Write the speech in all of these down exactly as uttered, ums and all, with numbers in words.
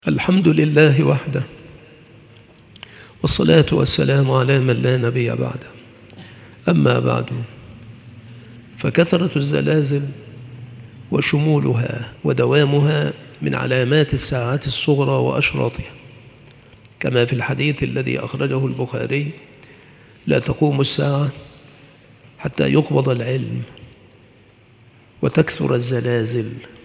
الحمد لله وحده، والصلاة والسلام على من لا نبي بعده. أما بعد، فكثرة الزلازل وشمولها ودوامها من علامات الساعات الصغرى وأشراطها، كما في الحديث الذي أخرجه البخاري: لا تقوم الساعة حتى يقبض العلم وتكثر الزلازل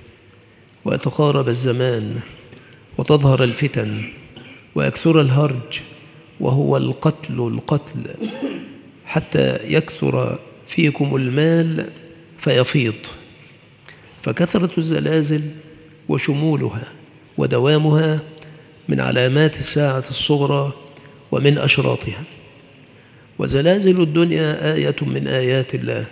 ويتقارب الزمان وتظهر الفتن ويكثر الهرج وهو القتل القتل حتى يكثر فيكم المال فيفيض. فكثرة الزلازل وشمولها ودوامها من علامات الساعة الصغرى ومن أشراطها. وزلازل الدنيا آية من آيات الله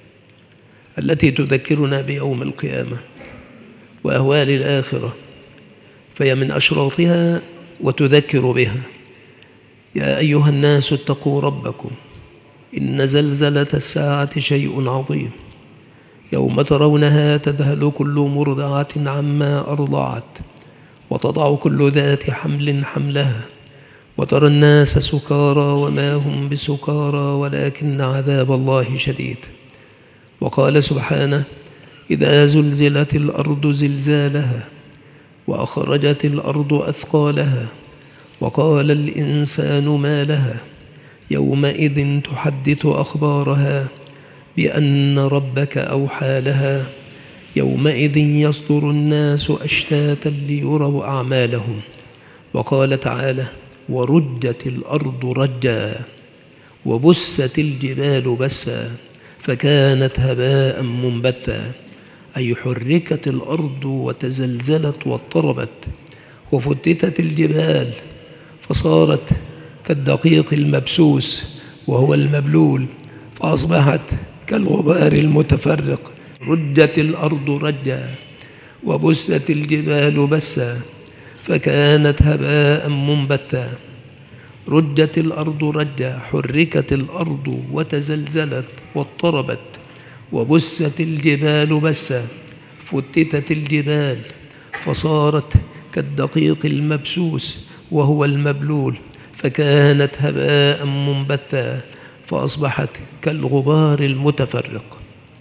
التي تذكرنا بيوم القيامة وأهوال الآخرة، فهي من أشراطها وتذكر بها. يا أيها الناس اتقوا ربكم إن زلزلة الساعة شيء عظيم، يوم ترونها تذهل كل مرضعة عما أرضعت وتضع كل ذات حمل حملها وترى الناس سكارى وما هم بسكارى ولكن عذاب الله شديد. وقال سبحانه: إذا زلزلت الأرض زلزالها وأخرجت الأرض أثقالها وقال الإنسان ما لها يومئذ تحدث أخبارها بأن ربك أوحى لها يومئذ يصدر الناس أشتاتا ليروا أعمالهم. وقال تعالى: ورجت الأرض رجا وبست الجبال بسا فكانت هباء منبثا، أي حركت الأرض وتزلزلت واضطربت، وفتتت الجبال فصارت كالدقيق المبسوس وهو المبلول، فأصبحت كالغبار المتفرق. رجت الأرض رجا وبست الجبال بسا فكانت هباء منبثا. رجت الأرض رجا، حركت الأرض وتزلزلت واضطربت، وبست الجبال بسا، فتتت الجبال فصارت كالدقيق المبسوس وهو المبلول، فكانت هباء منبثا، فأصبحت كالغبار المتفرق.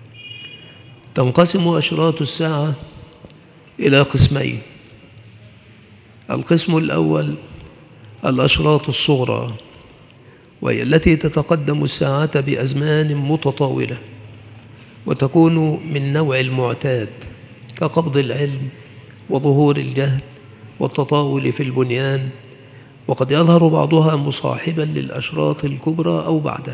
تنقسم أشراط الساعة إلى قسمين: القسم الأول الأشراط الصغرى، وهي التي تتقدم الساعة بأزمان متطاولة وتكون من نوع المعتاد، كقبض العلم وظهور الجهل والتطاول في البنيان، وقد يظهر بعضها مصاحبا للأشراط الكبرى أو بعدها.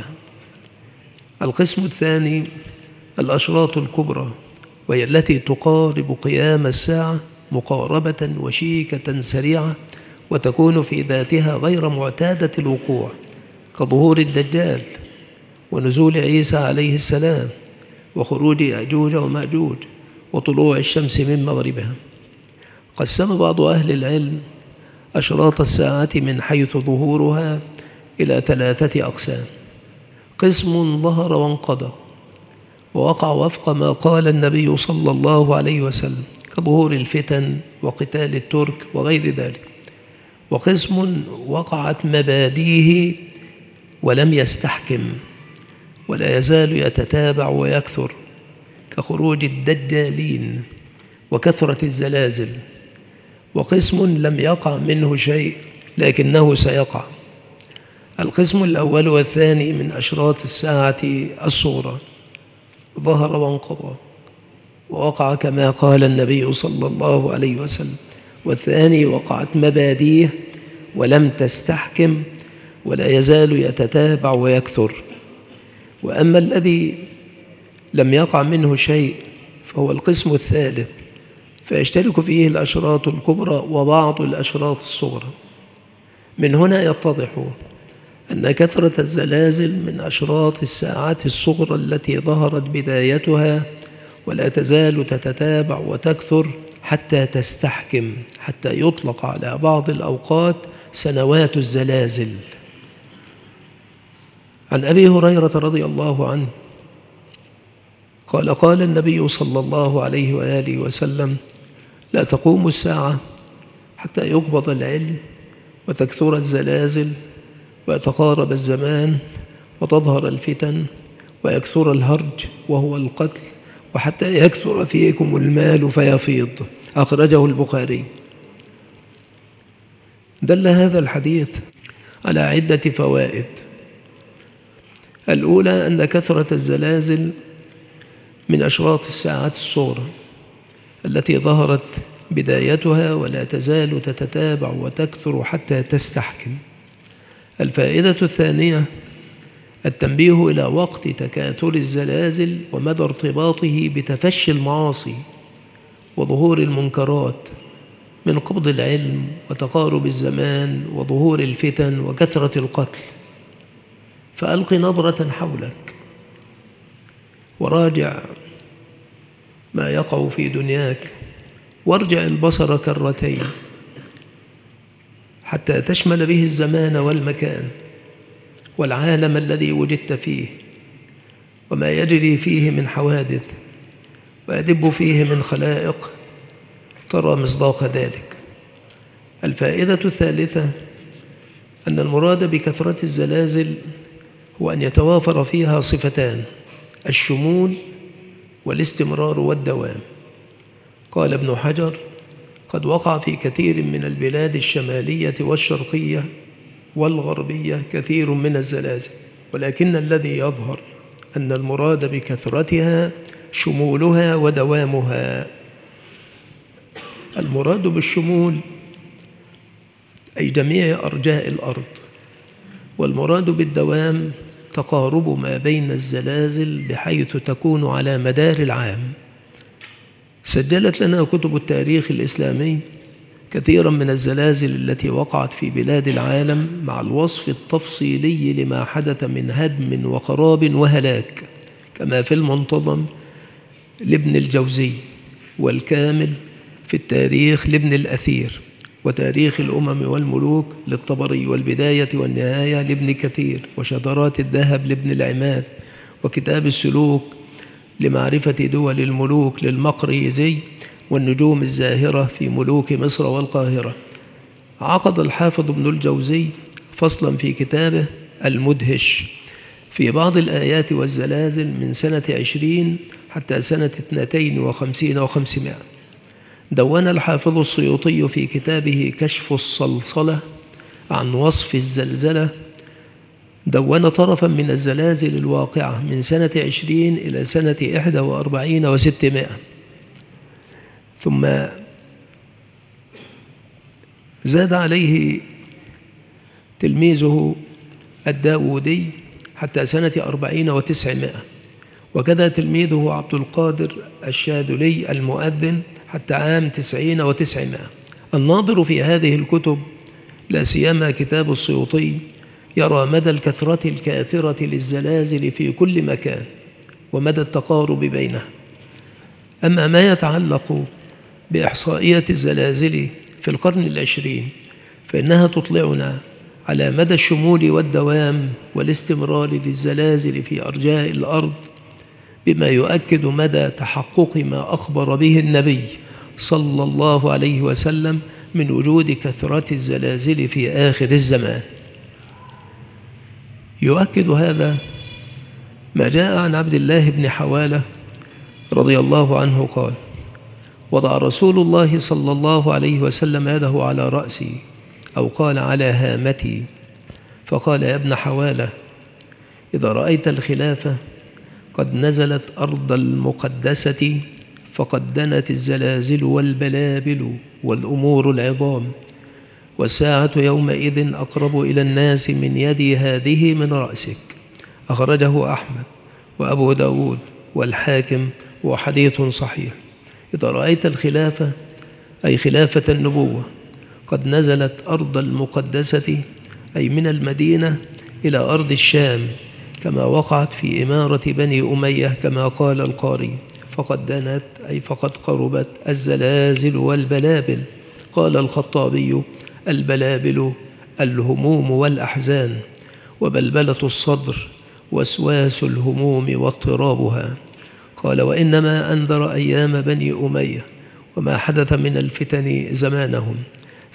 القسم الثاني الأشراط الكبرى، وهي التي تقارب قيام الساعة مقاربة وشيكة سريعة، وتكون في ذاتها غير معتادة الوقوع، كظهور الدجال ونزول عيسى عليه السلام وخروج يأجوج ومأجوج وطلوع الشمس من مغربها. قسم بعض أهل العلم أشراط الساعة من حيث ظهورها إلى ثلاثة أقسام: قسم ظهر وانقضى ووقع وفق ما قال النبي صلى الله عليه وسلم، كظهور الفتن وقتال الترك وغير ذلك. وقسم وقعت مباديه ولم يستحكم ولا يزال يتتابع ويكثر، كخروج الدجالين وكثرة الزلازل. وقسم لم يقع منه شيء لكنه سيقع. القسم الأول والثاني من أشراط الساعة الصغرى: ظهر وانقضى ووقع كما قال النبي صلى الله عليه وسلم. والثاني وقعت مباديه ولم تستحكم ولا يزال يتتابع ويكثر. وأما الذي لم يقع منه شيء فهو القسم الثالث، فيشترك فيه الأشراط الكبرى وبعض الأشراط الصغرى. من هنا يتضح أن كثرة الزلازل من أشراط الساعات الصغرى التي ظهرت بدايتها ولا تزال تتتابع وتكثر حتى تستحكم، حتى يطلق على بعض الأوقات سنوات الزلازل. عن أبي هريرة رضي الله عنه قال: قال النبي صلى الله عليه وآله وسلم: لا تقوم الساعة حتى يقبض العلم وتكثر الزلازل ويتقارب الزمان وتظهر الفتن ويكثر الهرج وهو القتل، وحتى يكثر فيكم المال فيفيض. أخرجه البخاري. دل هذا الحديث على عدة فوائد. الأولى أن كثرة الزلازل من أشراط الساعات الصغرى التي ظهرت بدايتها ولا تزال تتتابع وتكثر حتى تستحكم. الفائدة الثانية التنبيه إلى وقت تكاثر الزلازل ومدى ارتباطه بتفشي المعاصي وظهور المنكرات من قبض العلم وتقارب الزمان وظهور الفتن وكثرة القتل. فألق نظرة حولك وراجع ما يقع في دنياك، وارجع البصر كرتين حتى تشمل به الزمان والمكان والعالم الذي وجدت فيه وما يجري فيه من حوادث ويدب فيه من خلائق ترى مصداق ذلك. الفائدة الثالثة أن المراد بكثرة الزلازل هو أن يتوافر فيها صفتان: الشمول والاستمرار والدوام. قال ابن حجر: قد وقع في كثير من البلاد الشمالية والشرقية والغربية كثير من الزلازل، ولكن الذي يظهر أن المراد بكثرتها شمولها ودوامها. المراد بالشمول أي جميع أرجاء الأرض، والمراد بالدوام تقارب ما بين الزلازل بحيث تكون على مدار العام. سجلت لنا كتب التاريخ الإسلامي كثيرا من الزلازل التي وقعت في بلاد العالم مع الوصف التفصيلي لما حدث من هدم وخراب وهلاك، كما في المنتظم لابن الجوزي، والكامل في التاريخ لابن الأثير، وتاريخ الأمم والملوك للطبري، والبداية والنهاية لابن كثير، وشذرات الذهب لابن العماد، وكتاب السلوك لمعرفة دول الملوك للمقريزي، والنجوم الزاهرة في ملوك مصر والقاهرة. عقد الحافظ ابن الجوزي فصلا في كتابه المدهش في بعض الآيات والزلازل من سنة عشرين حتى سنة اثنتين وخمسين وخمسمائة. دون الحافظ السيوطي في كتابه كشف الصلصلة عن وصف الزلزلة، دون طرفا من الزلازل الواقعة من سنة عشرين إلى سنة إحدى وأربعين وستمائة. ثم زاد عليه تلميذه الداودي حتى سنة أربعين وتسعمائة، وكذا تلميذه عبد القادر الشاذلي المؤذن حتى عام تسعين وتسعمائة. الناظر في هذه الكتب لا سيما كتاب السيوطي يرى مدى الكثرة الكاثرة للزلازل في كل مكان ومدى التقارب بينها. أما ما يتعلق بإحصائية الزلازل في القرن العشرين فإنها تطلعنا على مدى الشمول والدوام والاستمرار للزلازل في أرجاء الأرض، بما يؤكد مدى تحقق ما أخبر به النبي صلى الله عليه وسلم من وجود كثرة الزلازل في آخر الزمان. يؤكد هذا ما جاء عن عبد الله بن حوالة رضي الله عنه قال: وضع رسول الله صلى الله عليه وسلم يده على رأسي، أو قال على هامتي، فقال: يا ابن حوالة، إذا رأيت الخلافة قد نزلت أرض المقدسة فقد دنت الزلازل والبلابل والأمور العظام، والساعة يومئذ أقرب إلى الناس من يدي هذه من رأسك. أخرجه أحمد وأبو داود والحاكم وحديث صحيح. إذا رأيت الخلافة أي خلافة النبوة قد نزلت أرض المقدسة أي من المدينة إلى أرض الشام، كما وقعت في إمارة بني أمية كما قال القاري، فقد دنت أي فقد قربت الزلازل والبلابل. قال الخطابي: البلابل الهموم والأحزان، وبلبلة الصدر وسواس الهموم واضطرابها. قال: وإنما أنذر أيام بني أمية وما حدث من الفتن زمانهم،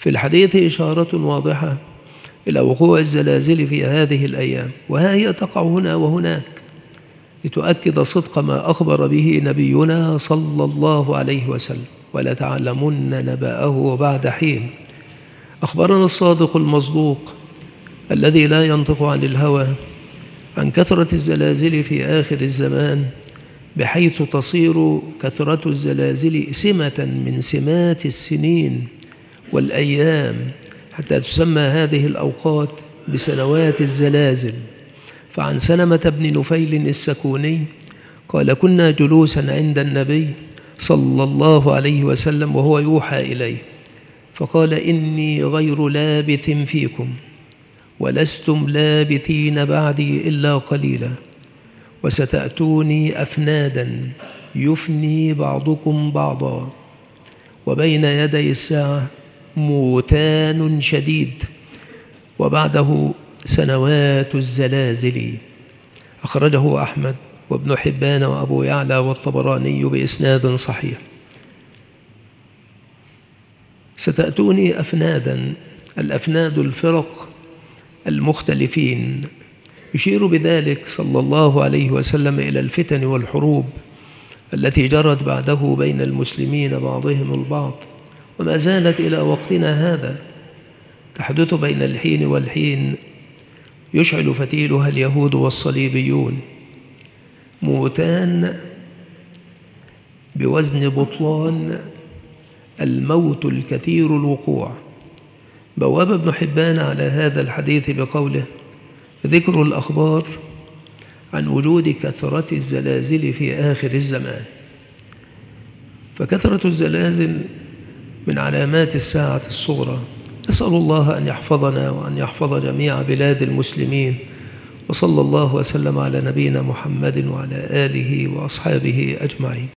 في الحديث إشارة واضحة إلى وقوع الزلازل في هذه الأيام، وها هي تقع هنا وهناك لتؤكد صدق ما أخبر به نبينا صلى الله عليه وسلم: ولتعلمن نبأه بعد حين. أخبرنا الصادق المصدوق الذي لا ينطق عن الهوى عن كثرة الزلازل في آخر الزمان، بحيث تصير كثرة الزلازل سمة من سمات السنين والأيام، حتى تسمى هذه الأوقات بسنوات الزلازل. فعن سلمة بن نفيل السكوني قال: كنا جلوسا عند النبي صلى الله عليه وسلم وهو يوحى إليه، فقال: إني غير لابث فيكم، ولستم لابثين بعدي إلا قليلا، وستأتوني أفنادا يفني بعضكم بعضا، وبين يدي الساعة موتان شديد، وبعده سنوات الزلازل. أخرجه أحمد وابن حبان وأبو يعلى والطبراني بإسناد صحيح. ستأتوني أفنادا، الأفناد الفرق المختلفين، يشير بذلك صلى الله عليه وسلم إلى الفتن والحروب التي جرت بعده بين المسلمين بعضهم البعض، وما زالت إلى وقتنا هذا تحدث بين الحين والحين، يشعل فتيلها اليهود والصليبيون. موتان بوزن بطلان الموت الكثير الوقوع. بواب ابن حبان على هذا الحديث بقوله: ذكر الأخبار عن وجود كثرة الزلازل في آخر الزمان. فكثرة الزلازل من علامات الساعة الصغرى. نسأل الله أن يحفظنا وأن يحفظ جميع بلاد المسلمين، وصلى الله وسلم على نبينا محمد وعلى آله وأصحابه أجمعين.